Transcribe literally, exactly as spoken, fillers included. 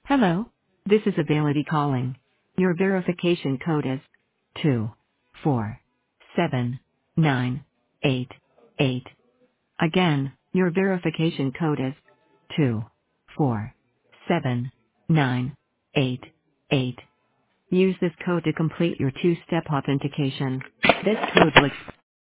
Hello. This is Ability calling. Your verification code is two four seven nine eight eight. Again, your verification code is two four seven nine eight eight. Use this code to complete your two-step authentication. This code will